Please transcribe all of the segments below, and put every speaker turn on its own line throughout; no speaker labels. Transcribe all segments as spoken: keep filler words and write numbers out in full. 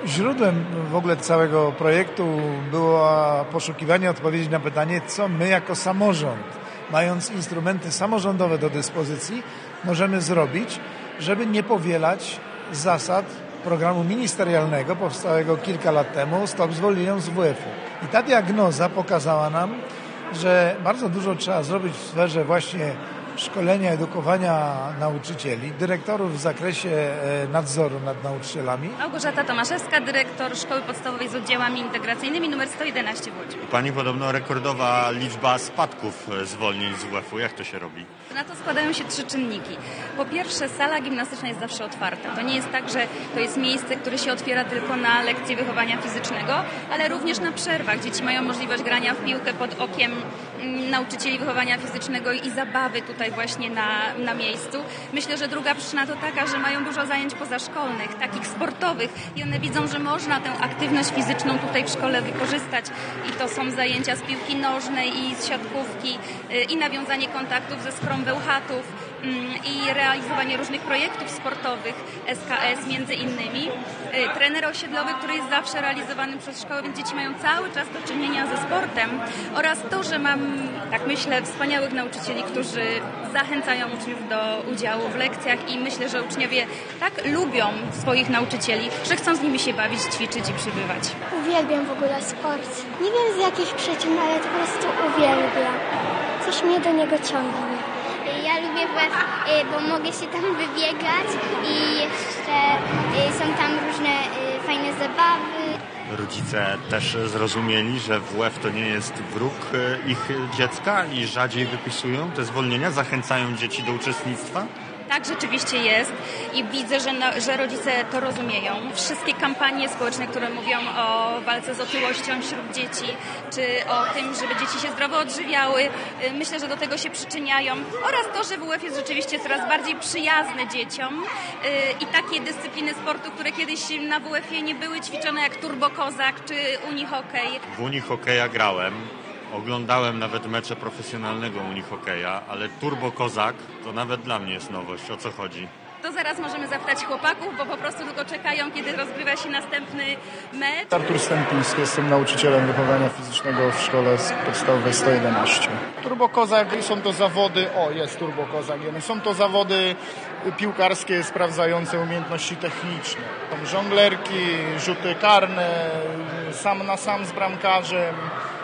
Źródłem w ogóle całego projektu było poszukiwanie odpowiedzi na pytanie, co my jako samorząd, mając instrumenty samorządowe do dyspozycji, możemy zrobić, żeby nie powielać zasad programu ministerialnego powstałego kilka lat temu Stop zwolnieniom z W F-u. I ta diagnoza pokazała nam, że bardzo dużo trzeba zrobić w sferze właśnie szkolenia, edukowania nauczycieli, dyrektorów w zakresie nadzoru nad nauczycielami.
Małgorzata Tomaszewska, dyrektor Szkoły Podstawowej z oddziałami integracyjnymi numer sto jedenaście w Łodzi.
Pani podobno rekordowa liczba spadków zwolnień z W F-u. Jak to się robi?
Na to składają się trzy czynniki. Po pierwsze, sala gimnastyczna jest zawsze otwarta. To nie jest tak, że to jest miejsce, które się otwiera tylko na lekcje wychowania fizycznego, ale również na przerwach. Dzieci mają możliwość grania w piłkę pod okiem nauczycieli wychowania fizycznego i zabawy tutaj właśnie na, na miejscu. Myślę, że druga przyczyna to taka, że mają dużo zajęć pozaszkolnych, takich sportowych i one widzą, że można tę aktywność fizyczną tutaj w szkole wykorzystać i to są zajęcia z piłki nożnej i z siatkówki i nawiązanie kontaktów ze skrom Bełchatów i realizowanie różnych projektów sportowych S K S między innymi. Trener osiedlowy, który jest zawsze realizowany przez szkołę, więc dzieci mają cały czas do czynienia ze sportem oraz to, że mam, tak myślę, wspaniałych nauczycieli, którzy zachęcają uczniów do udziału w lekcjach i myślę, że uczniowie tak lubią swoich nauczycieli, że chcą z nimi się bawić, ćwiczyć i przybywać.
Uwielbiam w ogóle sport. Nie wiem z jakich przyczyn, ale po prostu uwielbiam. Coś mnie do niego ciągnie.
Ja lubię W F, bo mogę się tam wybiegać i jeszcze są tam różne fajne zabawy.
Rodzice też zrozumieli, że W F to nie jest wróg ich dziecka i rzadziej wypisują te zwolnienia, zachęcają dzieci do uczestnictwa?
Tak, rzeczywiście jest i widzę, że, no, że rodzice to rozumieją. Wszystkie kampanie społeczne, które mówią o walce z otyłością wśród dzieci, czy o tym, żeby dzieci się zdrowo odżywiały, myślę, że do tego się przyczyniają. Oraz to, że W F jest rzeczywiście coraz bardziej przyjazny dzieciom i takie dyscypliny sportu, które kiedyś na W F-ie nie były ćwiczone, jak turbokozak czy unihokej.
W unihokeja grałem. Oglądałem nawet mecze profesjonalnego unihokeja, ale Turbo Kozak to nawet dla mnie jest nowość. O co chodzi?
To zaraz możemy zapytać chłopaków, bo po prostu tylko czekają, kiedy rozgrywa się następny mecz.
Artur Stępiński, jestem nauczycielem wychowania fizycznego w szkole podstawowej sto jedenaście. Turbo Kozak są to zawody, o jest Turbo Kozak, są to zawody piłkarskie sprawdzające umiejętności techniczne. Są żonglerki, rzuty karne, sam na sam z bramkarzem.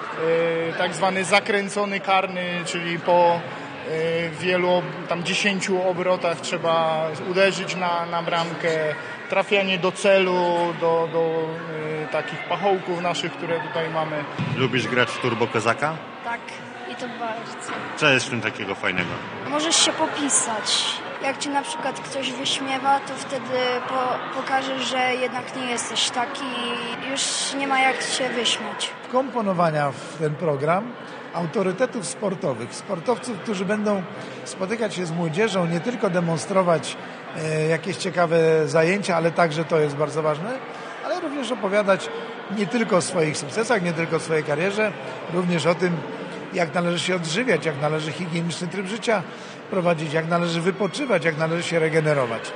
Tak zwany zakręcony karny, czyli po wielu, tam dziesięciu obrotach trzeba uderzyć na, na bramkę, trafianie do celu, do, do y, takich pachołków naszych, które tutaj mamy.
Lubisz grać w Turbo Kozaka?
Tak, i to bardzo.
Co jest w tym takiego fajnego?
Możesz się popisać. Jak cię na przykład ktoś wyśmiewa, to wtedy po, pokażesz, że jednak nie jesteś taki i już nie ma jak się wyśmiać.
Komponowania w ten program autorytetów sportowych, sportowców, którzy będą spotykać się z młodzieżą, nie tylko demonstrować e, jakieś ciekawe zajęcia, ale także, to jest bardzo ważne, ale również opowiadać nie tylko o swoich sukcesach, nie tylko o swojej karierze, również o tym, jak należy się odżywiać, jak należy higieniczny tryb życia prowadzić, jak należy wypoczywać, jak należy się regenerować.